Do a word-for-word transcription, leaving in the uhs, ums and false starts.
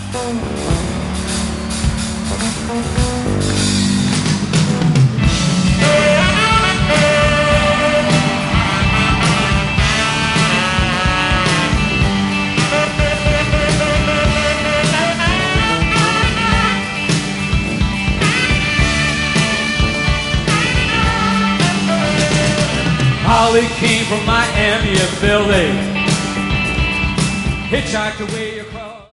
Holly came from Miami, a Philly. Hitchhiked away across